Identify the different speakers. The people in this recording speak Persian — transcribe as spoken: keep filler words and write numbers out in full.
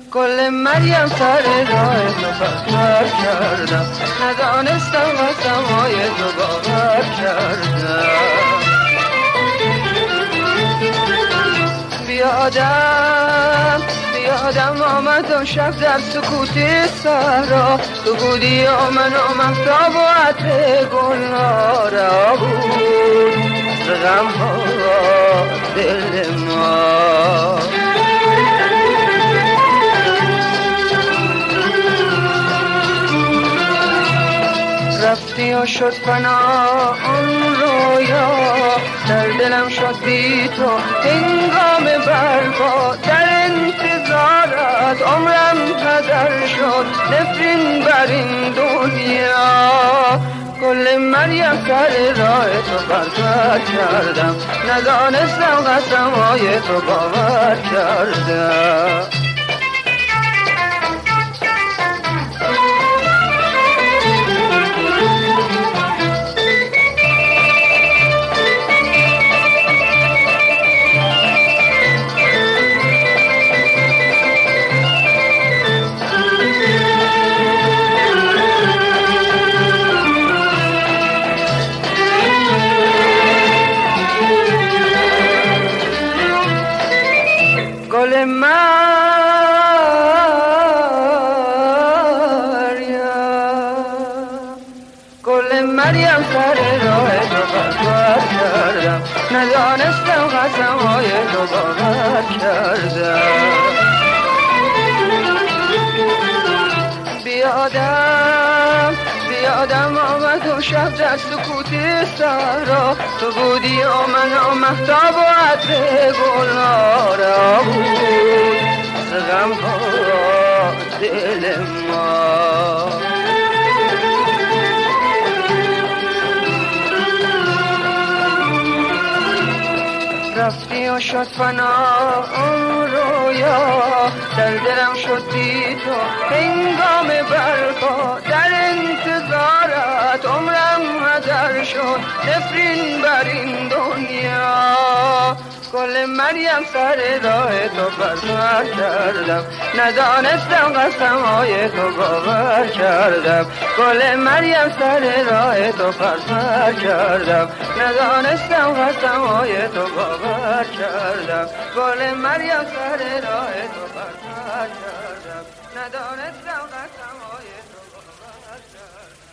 Speaker 1: گل مریم سر راه تو پرپر کردم، ندانستم قسمای تو باور کردم. بیادم بیادم آمد و شب در سکوت صحرا، تو بودی و من و مهتاب و عطر گلنارا بود ز غم‌ها دل ما. رفتی و شد فنا اون رویا، در دلم شد بی تو هنگام برپا، در انتظارت عمرم هدر شد نفرین بر این دنیا. گل مریم سر راه تو پرپر کردم، ندانستم قسمای تو باور کردم. گل مریم گل مریم سر راه تو پرپر کردم، ندانستم قسمای تو باور کردم. بیادم بیادم آمد و شب در سکوت صحرا، تو بودی و من و مهتاب و عطر گلنارا بود ز غم‌ها دل ما. رفتی و شد فنا اون رویا، در دلم شد بی تو هنگام برپا، در انتظارت عمرم هدر شد نفرین بر این دنیا. گل مریم سر راه تو پرپر کردم، ندانستم قسمای تو باور کردم. گل مریم سر راه تو پرپر کردم، ندانستم قسمای تو باور کردم. گل مریم سر راه تو پرپر کردم، ندانستم قسمای تو باور کردم.